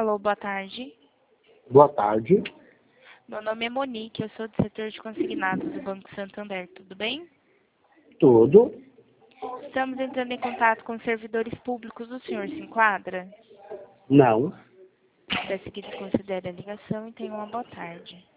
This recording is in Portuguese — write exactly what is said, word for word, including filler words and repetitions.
Alô, boa tarde. Boa tarde. Meu nome é Monique, eu sou do setor de consignados do Banco Santander, tudo bem? Tudo? Estamos entrando em contato com os servidores públicos, o senhor se enquadra? Não. Peço que desconsidere a ligação e tenha uma boa tarde.